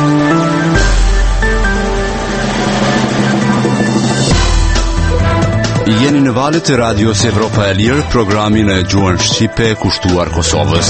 Jeni në valët e Radios Evropa e Lirë, programin e gjuhën shqipe kushtuar Kosovës.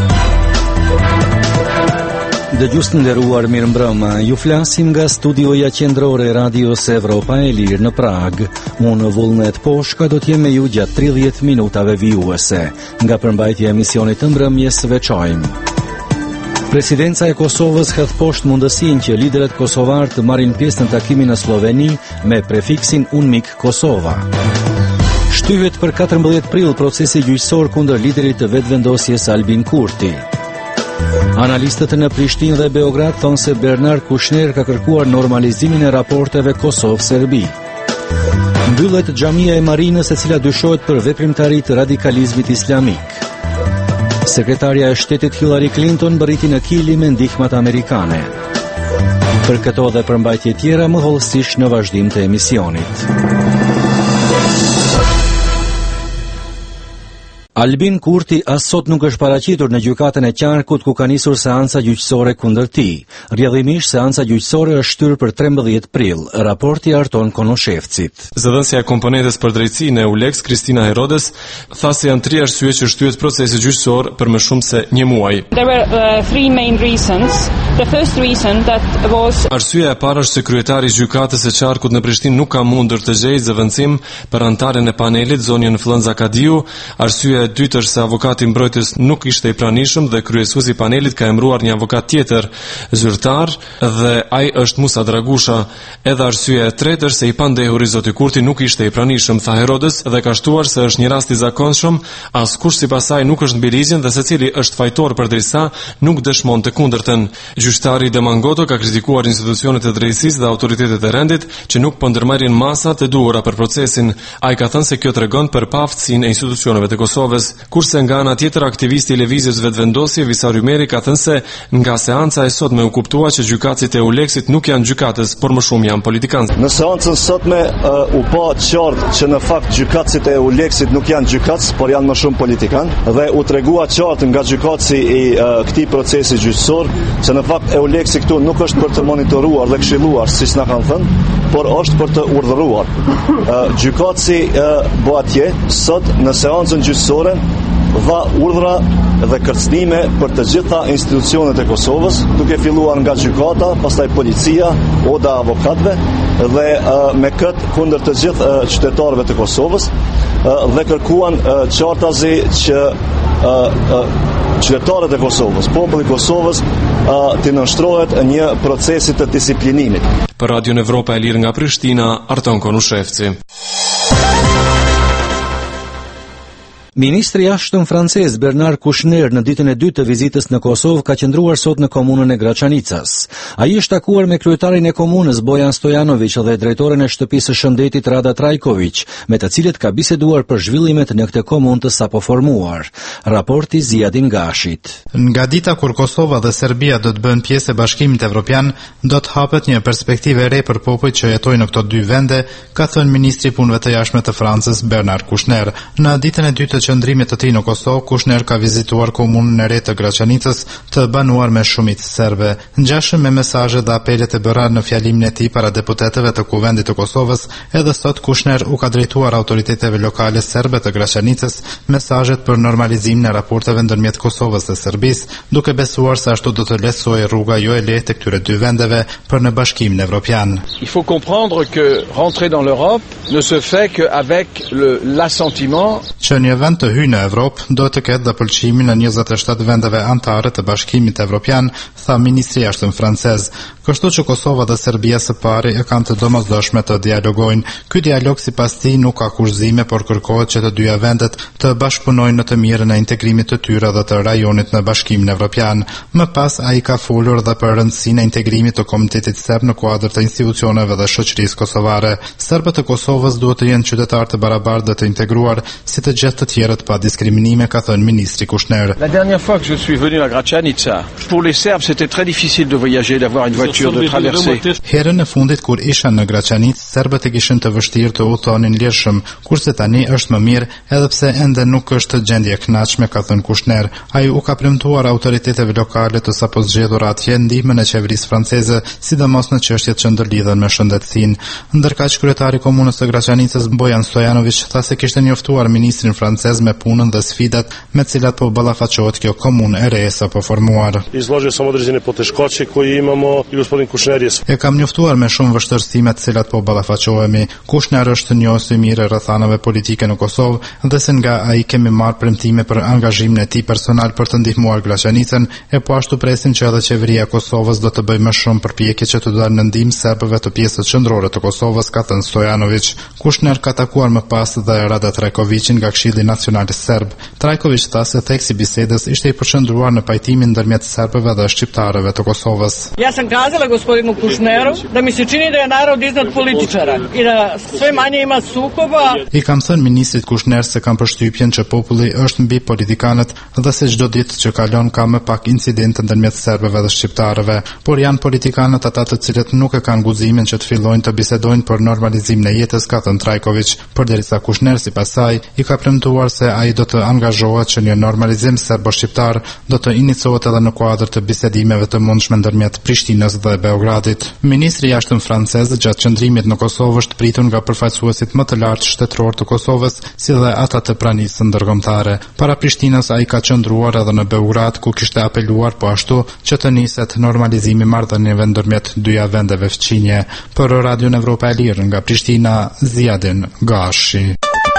Dëgjues të nderuar, mirëmbrëma. Ju flasim nga studioja qendrore e Radios Evropa e Lirë në Prag. Unë Vullnet Poshka do t'jem me ju gjatë 30 minutave vijuese. Nga përmbajtja e emisionit të mbrëmjes veçojmë. Presidenca e Kosovës hedh poshtë mundësinë që liderët kosovar të marrin pjesë në takimin në Sloveni me prefiksin UNMIK Kosova. Shtyhet për 14 prill procesi gjyqësor kundër liderit të vetëvendosjes Albin Kurti. Analistët në Prishtinë dhe Beograd thonë se Bernard Kushner ka kërkuar normalizimin e raporteve Kosovë-Serbi. Mbyllet xhamia e Marinës, e cila dyshohet për veprimtari të radikalizmit islamik. Sekretarja e Shtetit Hillary Clinton bëriti në Kili me ndihmat amerikane. Për këto dhe përmbajtje tjera më hollësisht në vazhdim të emisionit. Albin Kurti as sot nuk është paraqitur në gjykatën e Qarkut ku ka nisur seanca gjyqësore kundër tij. Rrjedhimisht seanca gjyqësore është shtyr për 13 prill. Raporti Arton Konoshevcit. Zëdhënësja e komponentes për drejtësinë e ULEX, Kristina Herodes, tha se janë 3 arsye që shtyhet procesi gjyqësor për më shumë se 1 muaj. There were 3 main reasons. The first reason that was Arsyeja e parë është se kryetari i gjykatës së Qarkut në Prishtinë nuk ka mundur të gjejë zëvendësim për anëtaren e panelit Zonjën Flënza Kadiu. Arsyeja e dytë është se avokati mbrojtës nuk ishte i pranishëm dhe kryesuesi i panelit ka emëruar një avokat tjetër zyrtar dhe ai është Musa Dragusha. Edhe arsyeja e tretë është se i pandehuri zoti Kurti nuk ishte i pranishëm, tha Herodes, dhe ka shtuar se është një rast i zakonshëm, askush sipas saj nuk është mbi ligjin dhe secili është fajtor përderisa nuk dëshmon të kundërtën. Gjyqtari Demangoto ka kritikuar institucionet e drejtësisë dhe autoritetet e rendit që nuk po ndërmarrin masat e duhura për procesin. Ai ka thënë se kjo tregon për paaftësinë e institucioneve të Kosovës. Kurse nga ana tjetër aktivisti i lëvizjes vetëvendosje Visar Ymeri ka thënë se nga seanca e sotme u kuptua që gjykatësit e ULEX-it nuk janë gjykatës, por më shumë janë politikanë. Në seancën sotme u pa qartë që në fakt gjykatësit e ULEX-it nuk janë gjykatës, por janë më shumë politikanë dhe u tregua qartë nga gjykatësi i këtij procesi gjyqësor se në fakt EULEX-i këtu nuk është për të monitoruar dhe këshilluar, siç na kanë thënë, por është për të urdhëruar. Gjykatësi Boatje sot në seancën gjyqësore dha urdhra dhe kërcënime për të gjitha institucionet e Kosovës, duke filluar nga gjykata, pastaj policia, oda avokatëve dhe me këtë kundër të gjithë qytetarëve të Kosovës dhe kërkuan qartazi që qytetarët e Kosovës, populli i Kosovës të nënshtrohet një procesi të disiplinimit. Për Radion Evropa e Lirë nga Prishtina, Arton Konushevci. Ministri i Jashtëm francez Bernard Kouchner në ditën e dytë të vizitës në Kosovë ka qëndruar sot në komunën e Graçanicës. Ai është takuar me kryetarin e komunës Bojan Stojanović dhe drejtoren e shtëpisë së shëndetit Rada Trajković, me të cilët ka biseduar për zhvillimet në këtë komunë të sapo formuar. Raporti Ziadin Gashit. Nga dita kur Kosova dhe Serbia do të bëhen pjesë e Bashkimit Evropian, do të hapet një perspektivë e re për popujt që jetojnë në këto dy vende, ka thënë ministri i punëve të jashtme të Francës Bernard Kouchner. Në ditën e dytë të qëndrimit të tij në Kosovë, Kouchner ka vizituar komunën e re të Graçanicës, të banuar me shumicë serbe. Ngjashëm me mesazhet dhe apelet e bëra në fjalimin e tij para deputetëve të Kuvendit të Kosovës, edhe sot Kouchner u ka drejtuar autoriteteve lokale serbe të Graçanicës mesazhet për normalizimin e raporteve ndërmjet Kosovës dhe Serbisë, duke besuar se ashtu do të lehtësojë rruga jo e lehtë e këtyre dy vendeve për në Bashkimin Evropian. Il faut comprendre que rentrer dans l'Europe ne se fait qu'avec l'assentiment. Që një vend të hyjë në Evropë do të ketë dhe pëlqimin në 27 vendeve anëtare të Bashkimit Evropian, tha ministri i jashtëm francez. Kështu që Kosova dhe Serbia së pari e kanë të domosdoshme të dialogojnë. Ky dialog sipas tij nuk ka kurzime, por kërkohet që të dyja vendet të bashkëpunojnë në të mirën e integrimit të tyre dhe të rajonit në Bashkimin Evropian. Më pas ai ka folur dhe për rëndësinë e integrimit të komunitetit serb në kuadër të institucioneve dhe shoqërisë kosovare. Serbët e Kosovës duhet të jenë qytetarë të barabartë dhe të integruar si të gjithë të tjerët pa diskriminime, ka thënë ministri Kouchner. La dernière fois que je suis venu à Graçanica, Pour les Serbes, c'était très difficile de voyager, d'avoir une voiture, de traverser. Herën e fundit kur isha në Graçanic, serbët e kishin të vështirë të udhtonin lirshëm, kurse tani është më mirë, edhe pse ende nuk është gjendje e kënaqshme, ka thënë Kushner. Ai u ka premtuar autoriteteve lokale të sapo zgjedhura atje ndihmën e qeverisë franceze, sidomos në çështjet që ndërlidhen me shëndetësinë. Ndërkaq kryetari i komunës së Graçanicës Bojan Stojanović tha se kishte njoftuar ministrin francez me punën dhe sfidat me të cilat po ballafaqohet kjo komunë e re sapo formuar. Izložio sam određene poteškoće koje imamo i gospodin Kushner je. E kam njoftuar me shumë vështirësime të cilat po ballafaqohemi. Kushner është njohës i mirë rrethanave politike në Kosovë dhe se nga ai kemi marrë premtime për angazhimin e tij personal për të ndihmuar Graçanicën, e po ashtu presim që edhe qeveria e Kosovës do të bëjë më shumë përpjekje që të dalë në ndihmë serbëve të pjesës qendrore të Kosovës, ka thënë Stojanović. Kushner ka takuar më pas dhe Rada Trajkovicin nga Këshilli Nacional Serb. Trajković tha se theksi i bisedës ishte i përqendruar në pajtimin ndërmjet serbëve dhe shqiptarëve të Kosovës. Ja sam kazala gospodinu Kushneru da mi se čini da je narod iznad političara i da sve manje ima sukoba. I kam thënë ministrit Kushner se kam përshtypjen që populli është mbi politikanët dhe se çdo ditë që kalon ka më pak incidente ndërmjet serbëve dhe shqiptarëve, por janë politikanët ata të cilët nuk e kanë guximin që të fillojnë të bisedojnë për normalizimin e jetës, ka thënë Trajković. Përderisa Kushner sipas saj i ka premtuar se ai do të angazhohet që një normalizim serbo-shqiptar do të iniciohet edhe në kuadër të bisedimeve të mundshme ndërmjet Prishtinës dhe Beogradit. Ministri i jashtëm francez gjatë qëndrimit në Kosovë është pritur nga përfaqësuesit më të lartë shtetëror të Kosovës, si dhe ata të pranisë ndërkombëtare. Para Prishtinës ai ka qëndruar edhe në Beograd, ku kishte apeluar po ashtu që të niset normalizimi i marrëdhënieve ndërmjet dyja vendeve fqinje. Për Radio Evropa e Lirë nga Prishtina, Ziadin Gashi.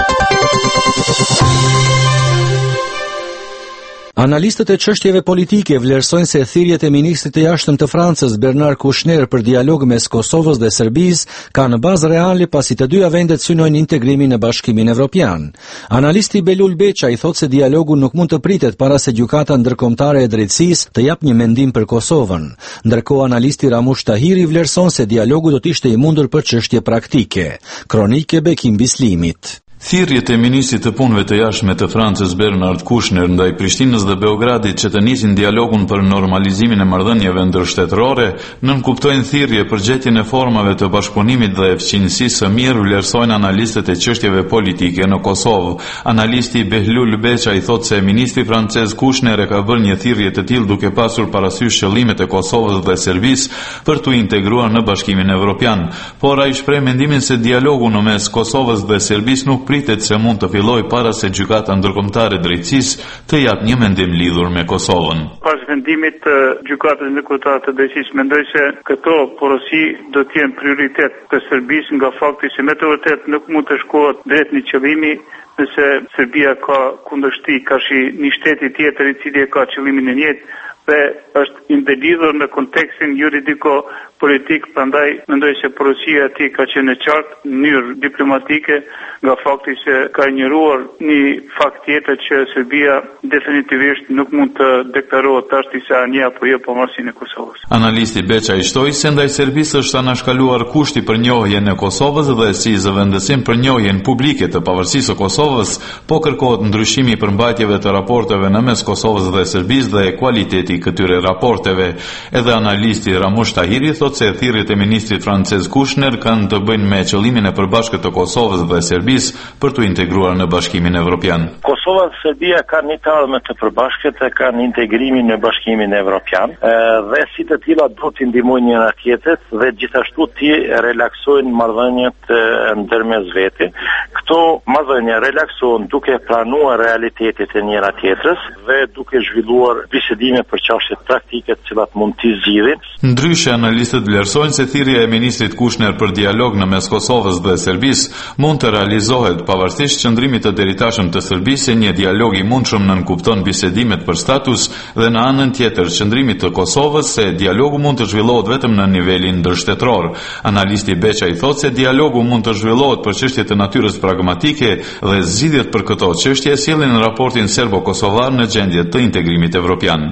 Analistët e çështjeve politike vlerësojnë se thirrjet e ministrit të jashtëm të Francës Bernard Kouchner për dialog mes Kosovës dhe Serbisë kanë bazë reale pasi të dyja vendet synojnë integrimin në Bashkimin Evropian. Analisti Belul Beqa i thotë se dialogu nuk mund të pritet para se Gjykata Ndërkombëtare e Drejtësisë të japë një mendim për Kosovën. Ndërkohë analisti Ramush Tahiri vlerëson se dialogu do të ishte i mundur për çështje praktike. Kronikë Bekim Bislimit. Thirrjet e ministrit të punëve të jashtme të Francës Bernard Kouchner ndaj Prishtinës dhe Beogradit që të nisin dialogun për normalizimin e marrëdhënieve ndërshtetërore nënkuptojnë thirrje për gjetjen e formave të bashkëpunimit dhe fqinjësisë së mirë, vlerësojnë analistët e çështjeve politike në Kosovë. Analisti Behlul Beqa i thotë se ministri francez Kouchner e ka bërë një thirrje të tillë duke pasur parasysh qëllimet e Kosovës dhe Serbisë për t'u integruar në Bashkimin Evropian, por ai shpreh mendimin se dialogu në mes Kosovës dhe Serbisë nuk pritet se mund të filloj para se Gjykata Ndërkombëtare e Drejtësisë të japë një mendim lidhur me Kosovën. Pas vendimit të Gjykatës Ndërkombëtare të Drejtësisë, mendoj se këto porosi do të jenë prioritet të Serbisë nga fakti se me të vërtetë nuk mund të shkohet drejt një qëllimi nëse Serbia ka kundërshti, ka një shteti tjetër i cili ka qëllimin e njëjtë dhe është ndërlidhur në kontekstin juridiko-politik, prandaj mendoj se porosia e tij ka qenë e qartë në mënyrë diplomatike nga fakti se ka injoruar një fakt tjetër që Serbia definitivisht nuk mund të deklarohet tash se ani apo jo pavarësinë e Kosovës. Analisti Beqa i shtoi se ndaj Serbisë është anashkaluar kushti për njohjen e Kosovës dhe si zëvendësim për njohjen publike të pavarësisë së Kosovës, po kërkohet ndryshimi i përmbajtjeve të raporteve në mes Kosovës dhe Serbisë dhe kualiteti këtyre raporteve. Edhe analisti Ramush Tahiri thotë se thirrjet e ministrit francez Kouchner kanë të bëjnë me qëllimin e përbashkët të Kosovës dhe Serbisë për t'u integruar në Bashkimin Evropian. Kosova dhe Serbia kanë një ardhmë të përbashkët e kanë integrimin në Bashkimin Evropian dhe si të tilla do të ndihmojnë njëra tjetrit dhe gjithashtu të relaksojnë marrëdhëniet ndërmes vete. Këto marrëdhënie relaksohen duke planuar realitetet e njëra tjetrës dhe duke zhvilluar bisedime për çështjet praktike të cilat mund t'i zgjidhin. Ndryshe analistët vlerësojnë se thirrja e ministrit Kouchner për dialog në mes Kosovës dhe Serbisë mund të realizohet pavarësisht qëndrimit të deritashëm të Serbisë, një dialog i mundshëm nënkupton bisedimet për status dhe në anën tjetër qëndrimit të Kosovës se dialogu mund të zhvillohet vetëm në nivelin ndërshtetëror. Analisti Beqa i thotë se dialogu mund të zhvillohet për çështje të natyrës pragmatike dhe zgjidhjet për këto çështje sjellin në raportin serbo-kosovar në gjendje të integrimit evropian. Mendoj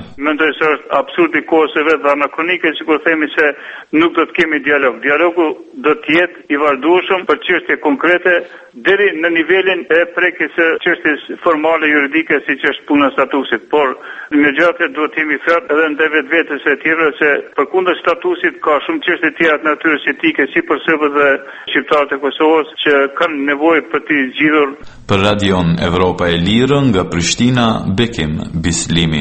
ndërsa është absurd i kohës së vet dhe anakronike sikur themi se nuk do të kemi dialog. Dialogu do të jetë i vazhdueshëm për çështje konkrete deri në nivelin e prekjes së çështjes formale juridike siç është puna e statusit, por në gjatë duhet të jemi fjalë edhe ndaj vetvetes së tjerë se përkundër statusit ka shumë çështje të tjera të natyrës etike si për serbët dhe shqiptarët e Kosovës që kanë nevojë për të zgjidhur. Për Radion Evropa e Lirë nga Prishtina, Bekim Bislimi.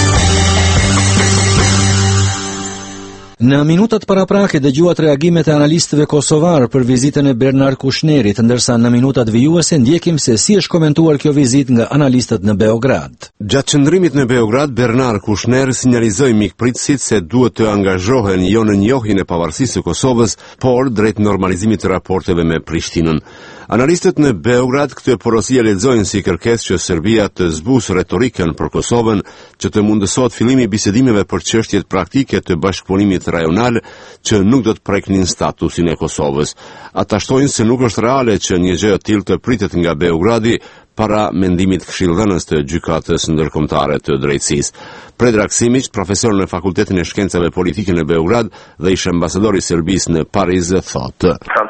Në minutat paraprake dëgjuat reagimet e analistëve kosovar për vizitën e Bernard Kushnerit, ndërsa në minutat vijuese ndjekim se si është komentuar kjo vizitë nga analistët në Beograd. Gjatë qëndrimit në Beograd, Bernard Kushner sinjalizoi mikpritësit se duhet të angazhohen jo në njohjen e pavarësisë së Kosovës, por drejt normalizimit të raporteve me Prishtinën. Analistët në Beograd këtë porosi e lexojnë si kërkesë që Serbia të zbusë retorikën për Kosovën, që të mundësohet fillimi i bisedimeve për çështjet praktike të bashkëpunimit rajonal që nuk do të preknin statusin e Kosovës. Ata shtojnë se nuk është reale që një gjë e tillë të pritet nga Beogradi para mendimit këshillëdhënës të gjykatës ndërkombëtare të drejtësisë. Predrag Simić, profesor në Fakultetin e Shkencave Politike në Beograd dhe ish ambasador i Serbisë në Pariz, thotë: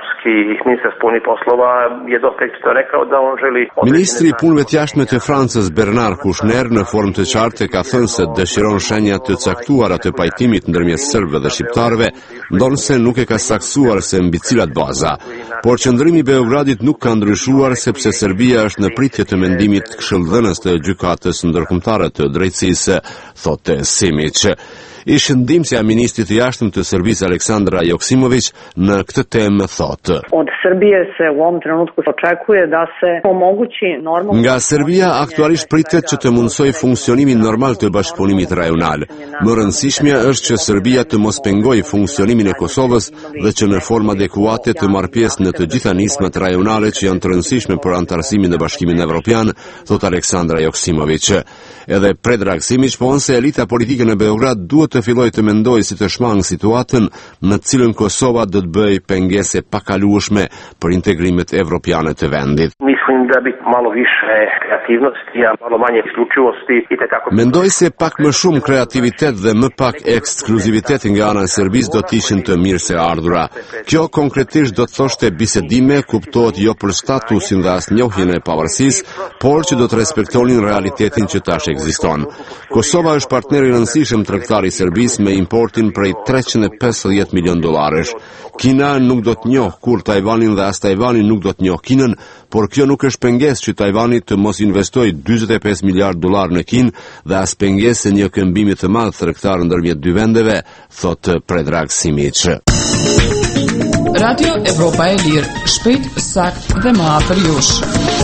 Ministri i punëve të jashtme të Francës Bernard Kouchner në formë të qartë ka thënë se dëshiron shenja të caktuara të pajtimit ndërmjet serbëve dhe shqiptarëve, ndonse nuk e ka saktuar se mbi cilat baza. Por qëndrimi i Beogradit nuk ka ndryshuar sepse Serbia është në pritje të mendimit këshillëdhënës të gjykatës ndërkombëtare të drejtësisë, thotë Simić. Ish ndihmësja e ministrit të jashtëm të Serbisë Aleksandra Joksimović në këtë temë thotë: Nga Serbia aktualisht pritet që të mundsoj funksionimin normal të bashkëpunimit rajonal. Më rëndësishmja është që Serbia të mos pengojë funksionimin e Kosovës dhe që në formë adekuate të marrë pjesë në të gjitha nismat rajonale që janë të rëndësishme për antarësimin në Bashkimin Evropian, thot Aleksandra Joksimović. Edhe Predrag Simić po se elita politike në Beograd duhet të fillojë të mendojë si të shmangë situatën në cilën Kosova do të bëjë pengese pakalueshme për integrimet evropiane të vendit. Mendoj se pak më shumë kreativitet dhe më pak ekskluzivitet nga ana e Serbisë do të ishin të mirë se ardhura. Kjo konkretisht do të thoshte bisedime, kuptohet jo për statusin dhe as njohjen e pavarësisë, por që do të respektonin realitetin që tash ekziston. Kosova është partner i rëndësishëm tregtar i Serbisë me importin prej $350 milion. Kina nuk do të njohë kur Tajvanin dhe as Tajvani nuk do të njohë Kinën, por kjo nuk është pengesë që Tajvani të mos investojë $45 miliard në Kinë dhe as pengesë një këmbimi të madh tregtar ndërmjet dy vendeve, thotë Predrag Simić. Radio Evropa e Lirë, shpejt, sakt dhe më afër jush.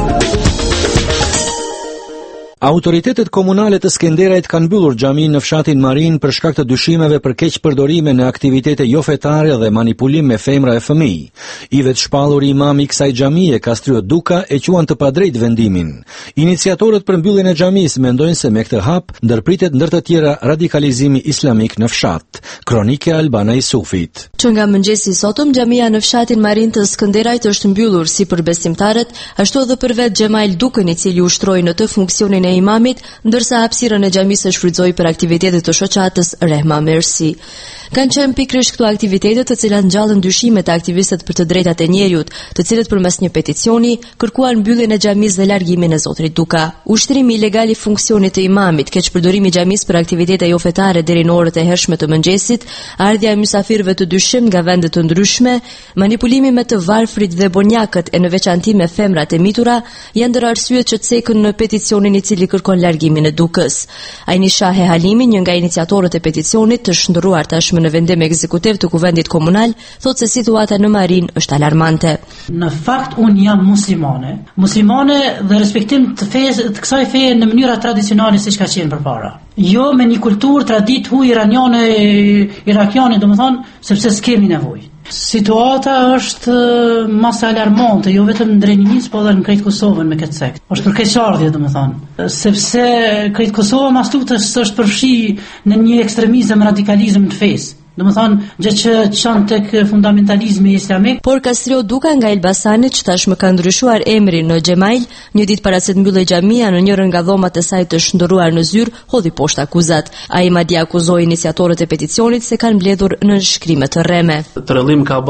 Autoritetet komunale të Skenderajt kanë mbyllur xhamin në fshatin Marin për shkak të dyshimeve për keq përdorime në aktivitete jo fetare dhe manipulim me femra e fëmijë. I vetë shpallur imam i kësaj xhamie, Kastrio Duka, e quan të padrejt vendimin. Iniciatorët për mbylljen e xhamisë mendojnë se me këtë hap ndërpritet ndër të tjera radikalizimi islamik në fshat. Kronike Albana Isufit. Që nga mëngjesi sotëm, xhamia në fshatin Marin të Skënderajt është mbyllur si për besimtarët, ashtu edhe për vetë Xhemail Dukën, i cili ushtroi në të funksionin e imamit, ndërsa hapësirën e xhamisë shfrytëzoi për aktivitete të shoqatës Rehma Mersi. Kanë qenë pikërisht këto aktivitete të cilat ngjallën dyshimet e aktivistët për të drejtat e njerëzit, të cilët përmes një peticioni kërkuan mbylljen e xhamisë dhe largimin e zotrit Duka. Ushtrimi ilegal i funksionit të imamit, keqpërdorimi i xhamisë për aktivitete jo fetare deri në orët e hershme të mëngjesit, ardhja e mysafirëve të dyshim nga vende të ndryshme, manipulimi me të varfrit dhe bonjakët e në veçanti me femrat e mitura janë ndër arsyet që cekën në peticionin i cili kërkon largimin e Dukës. Aini Shahe Halimi, një nga iniciatorët e peticionit të shndërruar tashmë në vendim ekzekutiv të kuvendit komunal, thotë se situata në Marin është alarmante. Në fakt unë jam muslimane dhe respektim të kësaj feje në mënyra tradicionale siç ka qenë përpara. Jo me një kulturë, traditë, huj iraniane, irakiane, domethënë, sepse s'kemi nevojë. Situata është mas alarmante, jo vetëm në Drejnimis, po edhe në krejt Kosovën me këtë sekt. Është për keqardhje, domethënë, sepse krejt Kosova mas tutës është përfshi në një ekstremizëm radikalizëm të fesë. Domethënë gjë që çon tek fundamentalizmi islamik. Por Kastrio Duka nga Elbasani, që tashmë ka ndryshuar emrin në Xhemail, një ditë para se të mbyllej xhamia në njërin nga dhomat e saj të shndërruar në zyrë, hodhi poshtë akuzat. Ai madje akuzoi iniciatorët e peticionit se kanë mbledhur në shkrime të rreme. Trellim ka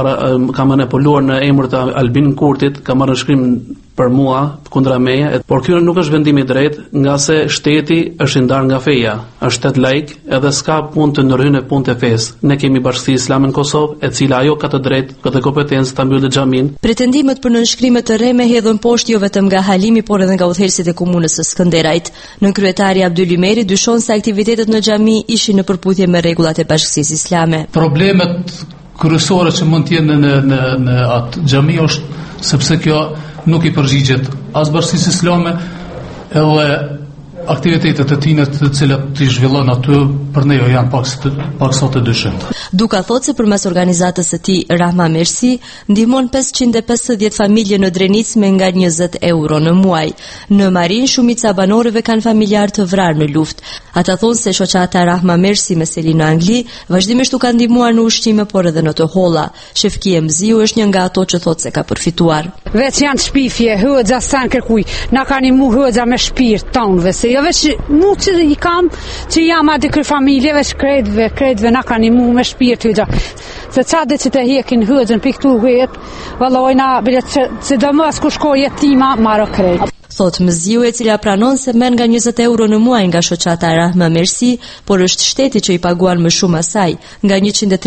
manipuluar në emër të Albin Kurtit, ka marrë shkrim për mua kundra meje, por ky nuk është vendim i drejtë, nga se shteti është i ndarë nga feja, është shtet laik edhe s'ka punë të ndërhyrë në punë të fesë. Ne kemi Bashkësi Islame në Kosovë, e cila ajo ka të drejtë, ka të kompetencë ta mbyllë xhamin. Pretendimet për nënshkrime të rreme hedhën poshtë jo vetëm nga Halimi, por edhe nga udhëheqësit e komunës së Skënderajt. Nënkryetari Abdyl Ymeri dyshon se aktivitetet në xhami ishin në përputhje me rregullat e Bashkësisë Islame. Problemet kryesore që mund të jenë në atë xhami është sepse kjo nuk i përgjigjet as Bashkisë Islame edhe aktivitetet e tina të cilat të zhvillon aty për ne janë pak sa të dyshim. Duka thotë se përmes organizatës së tij Rahma Mersi ndihmon 550 familje në Drenic me nga 20 euro në muaj. Në Marin shumica e banorëve kanë familjar të vrarë në luftë. Ata thonë se shoqata Rahma Mersi me seli në Angli vazhdimisht u ka ndihmuar në ushqime por edhe në të holla. Shefkia Mziu është një nga ato që thotë se ka përfituar. Veç janë shpifje, hëxha san kërkuj. Na kanë mu hëxha me shpirt tonëve se jo veç mu që i kam që jam aty kër familjeve shkretve na kanë mu me shpirt hëxha. Se çade që të hekin hëxhën piktu hëhet, vallai na bilet se do mos ku shkoj jetima marrë krejt. Thot Mziu, e cila pranon se merr nga 20 euro në muaj nga shoqata Rahma Mersi, por është shteti që i paguan më shumë asaj, nga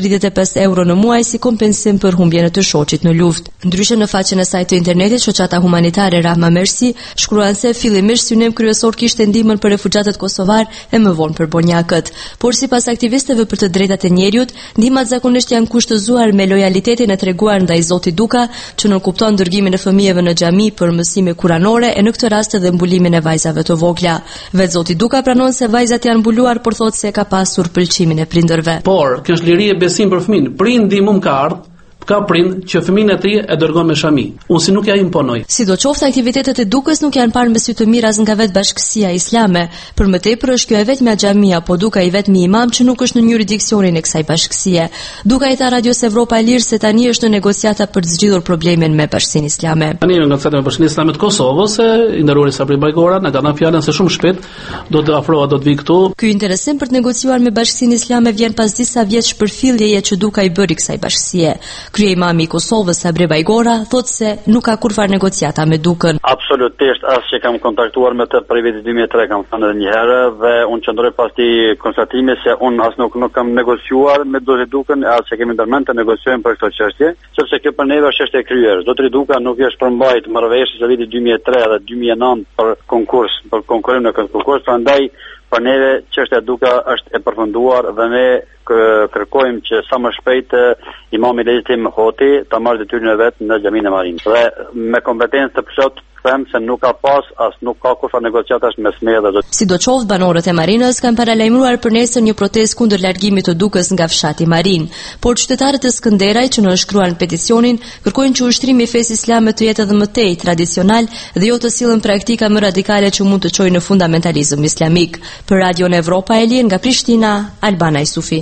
135 euro në muaj si kompensim për humbjen e të shoqit në luftë. Ndryshe në faqen e saj të internetit, shoqata humanitare Rahma Mersi shkruan se fillimisht synim kryesor kishte ndihmën për refugjatët kosovar e më vonë për bonjakët, por sipas aktivistëve për të drejtat e njerëzit, ndihmat zakonisht janë kushtëzuar me lojalitetin e treguar ndaj Zotit Duka, që nënkupton dërgimin e fëmijëve në xhami për mësime kuranore e në këtë rast edhe mbulimin e vajzave të vogla. Vetë Zoti Duka pranon se vajzat janë mbuluar, por thotë se ka pasur pëlqimin e prindërve. Por kjo është liri e besim për fëmin. Prindi mund ka ardhur, ka prind që fëmin e tij e dërgon me shami. Unë si nuk ja imponoj. Sidoqoftë aktivitetet e Dukës nuk janë parë me sy të mirë as nga vetë Bashkësia Islame. Për më tepër është kjo e vetmja xhamia, po Duka i vetmi imam që nuk është në jurisdiksionin e kësaj bashkësie. Duka i tha Radios Evropa e Lirë se tani është në negociata për të zgjidhur problemin me Bashkësinë Islame. Tani në negociata me Bashkinë Islame të Kosovës, i nderuari Sabri Bajgora na ka dhënë fjalën se shumë shpejt do të afrohet, do të vijë këtu. Ky interesim për të negociuar me Bashkësinë Islame vjen pas disa vjetësh përfilljeje që Duka i bëri kësaj bashkësie. Kryeimami i Kosovës Sabri Bajgora thotë se nuk ka kurfar negociata me Dukën. Absolutisht as që kam kontaktuar me të për vitin 2003 kam thënë edhe një herë dhe unë qëndroj pas këtij konstatimi se unë as nuk kam negociuar me Dukën, as që kemi ndërmend të negociojmë për këtë çështje, sepse kjo për neve është çështje e kryer. Zotri Duka nuk është përmbajt marrëveshjes së vitit 2003 dhe 2009 për konkurs, për konkurim në këtë konkurs, prandaj për neve çështja Duka është e përfunduar dhe ne kërkojmë që sa më shpejt imami legitim Hoti ta marrë detyrën e vet në xhamin e Marin. Dhe me kompetencë të plot them se nuk ka pas as nuk ka kurrë negociatash mes me dhe Zotit. Sidoqoftë banorët e Marinës kanë paralajmëruar për nesër një protestë kundër largimit të Dukës nga fshati Marin, por qytetarët e Skënderajt që nënshkruan peticionin kërkojnë që ushtrimi i fesë islame të jetë edhe më tej tradicional dhe jo të sillen praktika më radikale që mund të çojnë në fundamentalizëm islamik. Për Radion Evropa e Lirë nga Prishtina, Albana Isufi.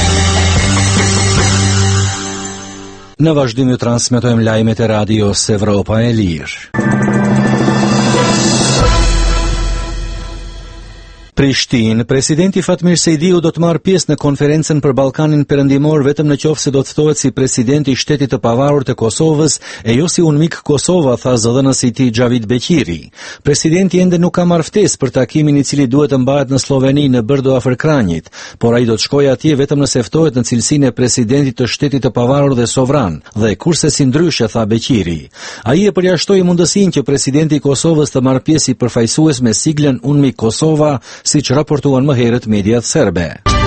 Në vazhdim ju transmetojmë lajmet e Radios Evropa e Lirë. Prishtinë, presidenti Fatmir Sejdiu do të marrë pjesë në konferencën për Ballkanin Perëndimor vetëm nëse do të ftohet si presidenti i shtetit të pavarur të Kosovës e jo si unmik Kosova, tha zëdhënësi i tij Xhavid Beqiri. Presidenti ende nuk ka marrë ftesë për takimin i cili duhet të mbahet në Sloveni në Brdo afër Kranjit, por ai do të shkojë atje vetëm nëse ftohet në cilësinë e presidentit të shtetit të pavarur dhe sovran, dhe kurse si ndryshe, tha Beqiri. Ai e përjashtoi mundësinë që presidenti i Kosovës të marrë pjesë si përfaqësues me siglën unmik Kosova, siç raportuan më herët mediat serbe.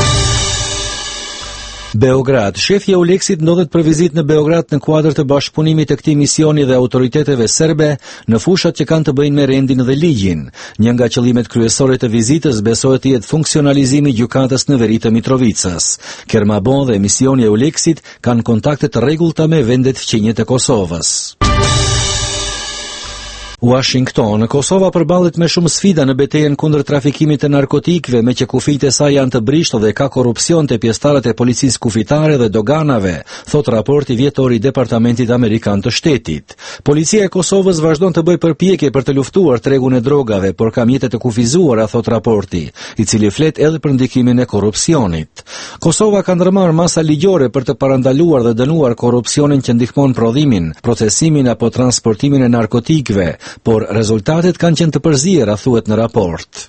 Beograd. Shefja Uleksit ndodhet për vizitë në Beograd në kuadër të bashkëpunimit të këtij misioni dhe autoriteteve serbe në fushat që kanë të bëjnë me rendin dhe ligjin. Një nga qëllimet kryesore të vizitës besohet të jetë funksionalizimi i gjykatës në veri të Mitrovicës. Kermabon dhe misioni e Uleksit kanë kontakte të rregullta me vendet fqinje të Kosovës. Washington, Kosova përballet me shumë sfida në betejën kundër trafikimit të narkotikëve, me që kufijtë e saj janë të brishtë dhe ka korrupsion te pjesëtarët e policisë kufitare dhe doganave, thot raporti vjetor i Departamentit Amerikan të Shtetit. Policia e Kosovës vazhdon të bëjë përpjekje për të luftuar tregun e drogave, por ka mjete të kufizuara, thot raporti, i cili flet edhe për ndikimin e korrupsionit. Kosova ka ndërmarrë masa ligjore për të parandaluar dhe dënuar korrupsionin që ndihmon prodhimin, procesimin apo transportimin e narkotikëve, por rezultatet kanë qenë të përziera, thuhet në raport.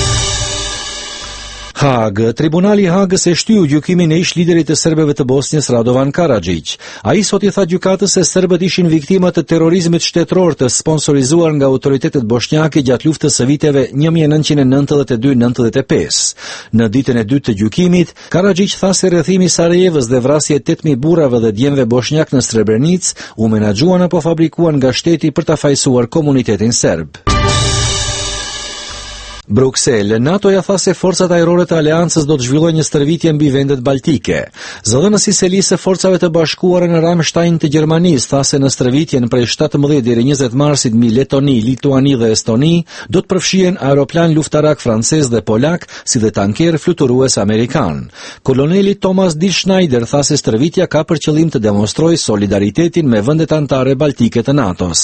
Hag, Tribunali i Hagës e shtyu gjykimin e ish liderit të serbëve të Bosnjës Radovan Karadžić. Ai sot i tha gjykatës se serbët ishin viktima të terrorizmit shtetëror të sponsorizuar nga autoritetet bosnjake gjatë luftës së viteve 1992-95. Në ditën e dytë të gjykimit, Karadžić tha se rrethimi i Sarajevës dhe vrasja e 8000 burrave dhe djemve bosnjak në Srebrenic u menaxhuan apo fabrikuan nga shteti për ta fajsuar komunitetin serb. Bruxelles, NATO ja tha se forcat ajrore të aleancës do të zhvillojnë një stërvitje mbi vendet baltike. Zëdhënësi Selisë e Forcave të Bashkuara në Ramstein të Gjermanisë tha se në stërvitjen prej 17 deri 20 marsit mbi Letoni, Lituani dhe Estoni do të përfshihen aeroplan luftarak francez dhe polak, si dhe tanker fluturues amerikan. Koloneli Thomas D. Schneider tha se stërvitja ka për qëllim të demonstrojë solidaritetin me vendet anëtare baltike të NATO-s.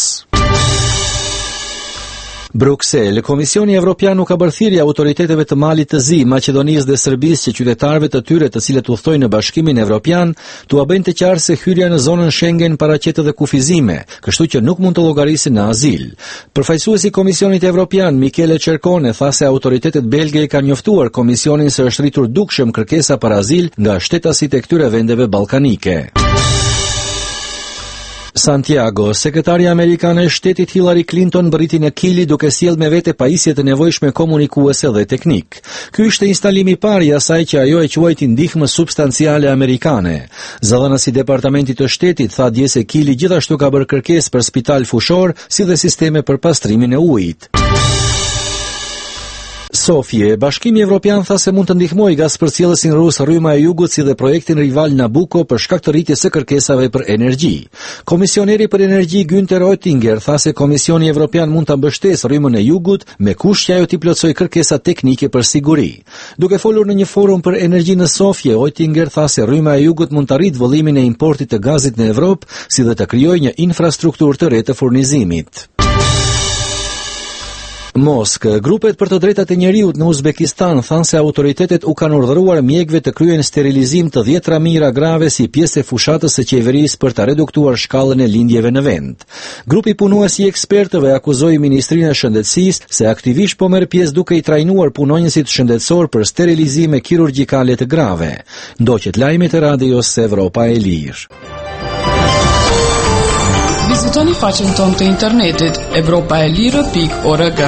Bruxelles, Komisioni Evropian nuk ka bërë thirrje autoriteteve të Malit të Zi, Maqedonisë dhe Serbisë që qytetarëve të tyre të cilët udhtojnë në Bashkimin Evropian t'ua bëjnë të qartë se hyrja në zonën Schengen paraqet edhe kufizime, kështu që nuk mund të llogarisin në azil. Përfaqësuesi i Komisionit Evropian, Michele Cercone, tha se autoritetet belge kanë njoftuar Komisionin se është rritur dukshëm kërkesa për azil nga shtetasit e këtyre vendeve ballkanike. Santiago, sekretarja amerikane e shtetit Hillary Clinton bërriti në Kili duke sjellë me vete pajisje të nevojshme komunikuese dhe teknik. Ky ishte instalimi i parë i asaj që ajo e quajti ndihmë substanciale amerikane. Zëdhënësi i Departamentit të Shtetit tha dje se Kili gjithashtu ka bërë kërkesë për spital fushor si dhe sisteme për pastrimin e ujit. Sofje, Bashkimi Evropian tha se mund të ndihmojë gazpërcjellësin rus Rryma e Jugut si dhe projektin rival Nabucco për shkak të rritjes së kërkesave për energji. Komisioneri për energji Günther Oettinger tha se Komisioni Evropian mund ta mbështesë Rrymën e Jugut me kusht që ajo t'i plotësojë kërkesat teknike për siguri. Duke folur në një forum për energji në Sofje, Oettinger tha se Rryma e Jugut mund të arrijë vëllimin e importit të gazit në Evropë, si dhe të krijojë një infrastrukturë të re të furnizimit. Moskë, grupet për të drejtat e njeriut në Uzbekistan thanë se autoritetet u kanë urdhëruar mjekëve të kryejnë sterilizim të 10 ramira grave si pjesë e fushatës së qeverisë për të reduktuar shkallën e lindjeve në vend. Grupi punues i ekspertëve akuzoi Ministrinë e Shëndetësisë se aktivisht po merr pjesë duke i trajnuar punonjësit shëndetësor për sterilizime kirurgjikale të grave. Ndoqet lajmet e radios Evropa e Lirë. Vizitoni faqen tonë të internetit europaelire.org.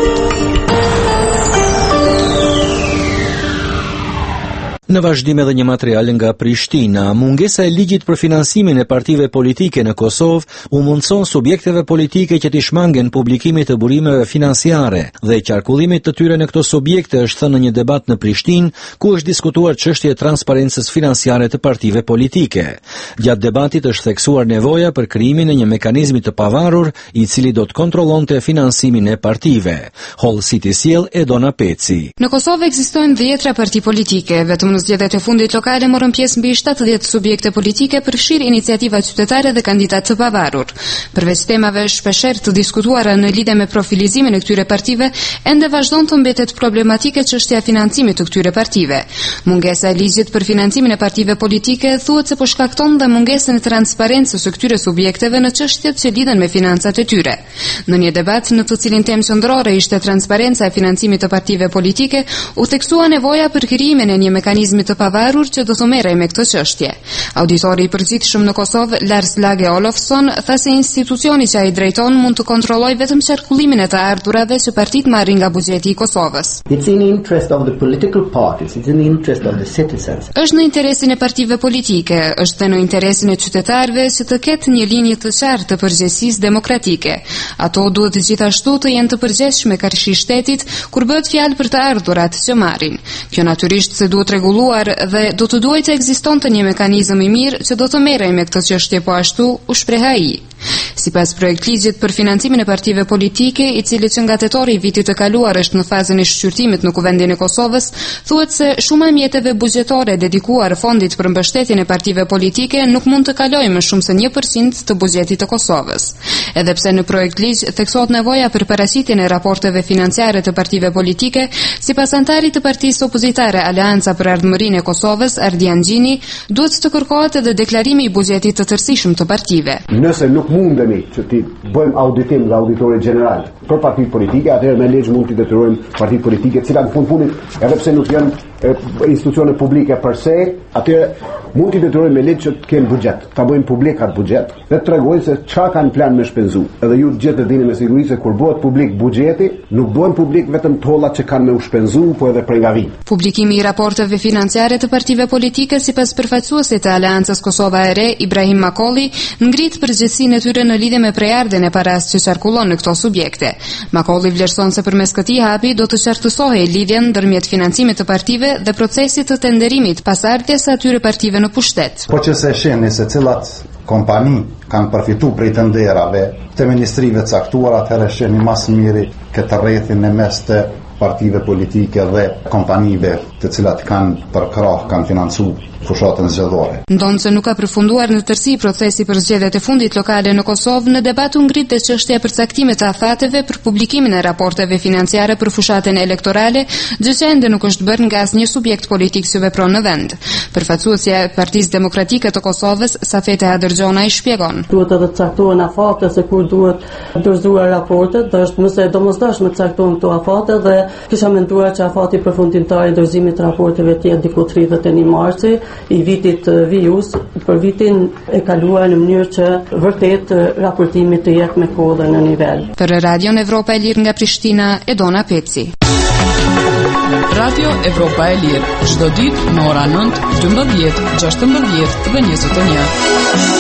Në vazhdim edhe një material nga Prishtina, mungesa e ligjit për finansimin e partive politike në Kosovë u mundson subjekteve politike që t'i shmangen publikimit të burimeve financiare dhe qarkullimit të tyre në këto subjekte, është thënë në një debat në Prishtinë, ku është diskutuar çështja e transparencës financiare të partive politike. Gjatë debatit është theksuar nevoja për krijimin e një mekanizmi të pavarur i cili do të kontrollonte finansimin e partive. Hall City sjell Edona Peci. Në Kosovë ekzistojnë 10 parti politike, vetëm në zgjedhjet e fundit lokale morën pjesë mbi 70 subjekte politike, përfshirë iniciativa qytetare dhe kandidatë të pavarur. Përveç temave shpeshherë të diskutuara në lidhje me profilizimin e këtyre partive, ende vazhdon të mbetet problematike çështja e financimit të këtyre partive. Mungesa e ligjit për financimin e partive politike thuhet se po shkakton dhe mungesën e transparencës së këtyre subjekteve në çështjet që lidhen me financat e tyre. Në një debat në të cilin temë qendrore ishte transparenca e financimit të partive politike, u theksua nevoja për krijimin e një mekanizmi të pavarur që do të merrej me këtë çështje. Auditori i përgjithshëm në Kosovë, Lars Lage Olofsson, tha se institucioni që ai drejton mund të kontrollojë vetëm qarkullimin e të ardhurave që partitë marrin nga buxheti i Kosovës. It's in the interest of the political parties, it's in the interest of the citizens. Është në interesin e partive politike, është në interesin e qytetarëve që të ketë një linjë të qartë të përgjegjësisë demokratike. Ato duhet gjithashtu të jenë të përgjegjshme karshi shtetit kur bëhet fjalë për të ardhurat që marrin. Kjo natyrisht se duhet rregulluar dhe do të duhet të ekzistonte një mekanizëm i mirë që do të merrej me këtë çështje, po ashtu u shpreh ai. Sipas projektligjit për financimin e partive politike, i cili që nga tetori i vitit të kaluar është në fazën e shqyrtimit në Kuvendin e Kosovës, thuhet se shuma e mjeteve buxhetore dedikuar fondit për mbështetjen e partive politike nuk mund të kalojë më shumë se 1% të buxhetit të Kosovës. Edhe pse në projektligj theksohet nevoja për paraqitjen e raporteve financiare të partive politike, sipas antarit të partisë opozitare Aleanca për Ardhmërinë e Kosovës, Ardian Gjini, duhet të kërkohet edhe deklarimi i buxhetit të tërësishëm të partive. Nëse nuk mundemi që ti bëjmë auditim nga auditori general për partitë politike, atëherë me ligj mund t'i detyrojmë partitë politike, cilat në fundit, edhe pse nuk janë institucione publike per se, atëherë mund t'i detyrojmë me ligj që të kenë buxhet, ta bëjmë publik atë buxhet dhe të tregojnë se çfarë kanë plan me shpenzu. Edhe ju gjithë dini me siguri se kur bëhet publik buxheti, nuk bëhen publik vetëm tollat që kanë me u shpenzu, po edhe prej. Publikimi i raporteve financiare të partive politike sipas përfaqësuesit të Aleancës Kosova e Re, Ibrahim Makolli, ngrit përgjegjësinë e tyre në lidhje me prejardhjen e paras që qarkullon në këto subjekte. Makolli vlerëson se përmes këtij hapi do të qartësohej lidhja ndërmjet financimit të partive dhe procesit të tenderimit pas ardhjes së atyre partive në pushtet. Po që se shihni se cilat kompani kanë përfituar prej tenderave të ministrive caktuara, atëherë shihni më së miri këtë rrethin e mes të partive politike dhe kompanive të cilat kanë për krah kanë financuar fushatën zgjedhore. Ndonë se nuk ka përfunduar në tërësi procesi për zgjedhjet e fundit lokale në Kosovë, në debat u ngrit dhe çështja e përcaktimit të afateve për publikimin e raporteve financiare për fushatën elektorale, gjë që ende nuk është bërë nga asnjë subjekt politik që vepron në vend. Përfaqësuesja e Partisë Demokratike të Kosovës, Safete Hadërgjona, i shpjegon. Duhet edhe të caktohen afate se kur duhet dorëzuar raportet, dhe është mëse domosdoshme të caktohen këto afate dhe kisha menduar që afati përfundimtar i dorëzimit të raporteve të jetë diku 31 marsi i vitit vijus për vitin e kaluar në mënyrë që vërtet raportimi të jetë me kohë në nivel. Për Radion Evropa e Lirë nga Prishtina, Edona Peci. Radio Evropa e Lirë, çdo ditë në ora 9, 12, 16 dhe 21.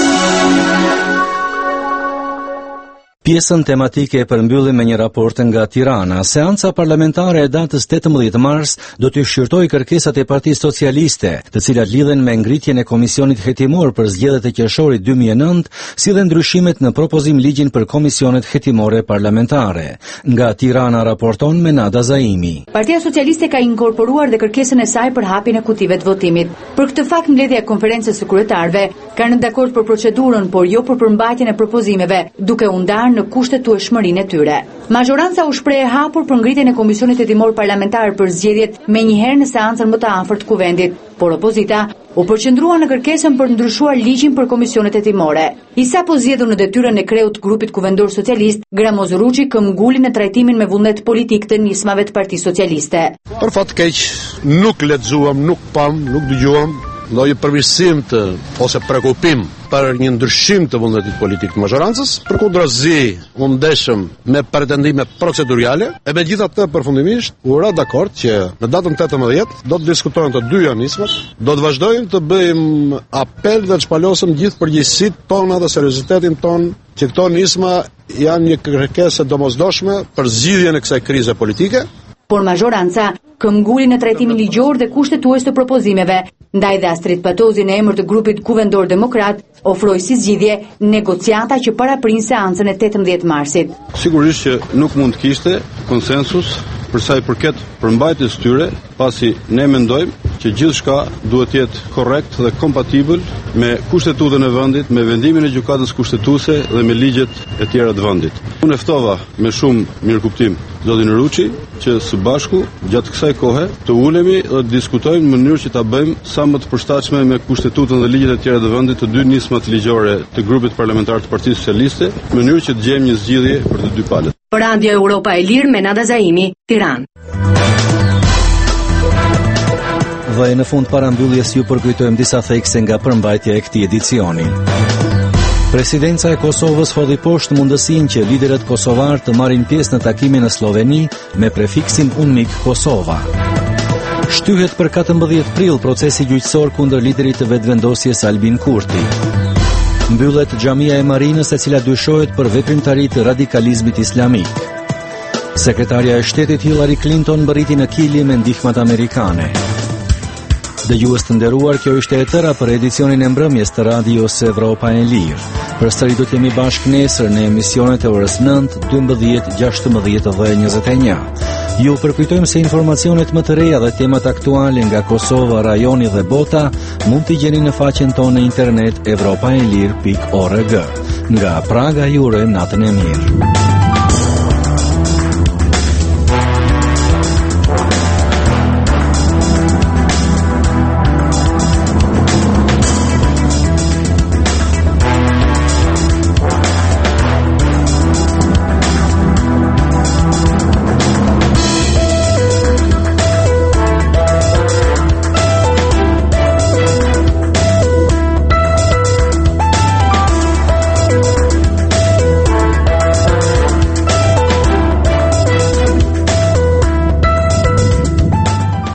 Pjesën tematike e përmbyllim me një raport nga Tirana. Seanca parlamentare e datës 18 mars do të shqyrtojë kërkesat e Partisë Socialiste, të cilat lidhen me ngritjen e Komisionit Hetimor për zgjedhjet e qershorit 2009, si dhe ndryshimet në propozim ligjin për komisionet hetimore parlamentare. Nga Tirana raporton Menada Zaimi. Partia Socialiste ka inkorporuar dhe kërkesën e saj për hapjen e kutive të votimit. Për këtë fakt, mbledhja e konferencës së kryetarëve ka rënë dakord për procedurën, por jo për përmbajtjen e propozimeve, duke u ndarë në kushtetueshmërinë e tyre. Majoranca u shpreh e hapur për ngritjen e Komisionit Hetimor Parlamentar për zgjedhjet menjëherë në seancën më të afërt të Kuvendit, por opozita u përqendrua në kërkesën për të ndryshuar ligjin për komisionet hetimore. I sapo zgjedhur në detyrën e kreut të grupit kuvendor socialist, Gramoz Ruçi këmbguli në trajtimin me vullnet politik të nismave të Partisë Socialiste. Për fat keq, nuk lexuam, nuk pam, nuk dëgjuam ndonjë përmirësim ose prekupim për një ndryshim të vullnetit politik të majorancës, përkundrazi u ndeshëm me pretendime procedurale, e megjithatë përfundimisht u ra dakord që në datën 18 do të diskutojnë të dyja nismat, do të vazhdojmë të bëjmë apel dhe të shpalosëm gjithë përgjegjësitë tona dhe seriozitetin ton që këto nisma janë një kërkesë domosdoshme për zgjidhjen e kësaj krize politike. Por majoranca këmbguli në trajtimin ligjor dhe kushtetues të propozimeve, ndaj dhe Astrid Patozi në emër të grupit kuvendor demokrat ofroi si zgjidhje negociata që paraprin seancën e 18 marsit. Sigurisht që nuk mund të kishte konsensus për sa i përket përmbajtjes tyre, pasi ne mendojmë që gjithçka duhet të jetë korrekt dhe kompatibël me kushtetutën e vendit, me vendimin e gjykatës kushtetuese dhe me ligjet e tjera të vendit. Unë ftova me shumë mirëkuptim zotin Ruçi që së bashku gjatë kësaj kohe të ulemi dhe të diskutojmë në mënyrë që ta bëjmë sa më të përshtatshme me kushtetutën dhe ligjet e tjera të vendit të dy nismat ligjore të grupit parlamentar të Partisë Socialiste, në mënyrë që të gjejmë një zgjidhje për të dy palët. Radio Evropa e Lirë, Menada Zaimi, Tiranë. Dhe në fund parambylljes ju përkujtojmë disa thekse nga përmbajtja e këtij edicioni. Presidenca e Kosovës hodhi poshtë mundësinë që liderët kosovar të marrin pjesë në takimin në Sloveni me prefiksin UNMIK Kosova. Shtyhet për 14 prill procesi gjyqësor kundër liderit të vetëvendosjes Albin Kurti. Mbyllet xhamia e Marinës, e cila dyshohet për veprimtari të radikalizmit islamik. Sekretarja e Shtetit Hillary Clinton mbërriti në Kili me ndihmat amerikane. Dëgjues të nderuar, kjo ishte e tëra për edicionin e mbrëmjes të Radios Evropa e Lirë. Përsëri do të jemi bashkë nesër në emisionet e orës 9, 12, 16 dhe 21. Ju përkujtojmë se informacionet më të reja dhe temat aktuale nga Kosova, rajoni dhe bota mund t'i gjeni në faqen tonë në internet evropaelir.org. Nga Praga ju urojmë natën e mirë.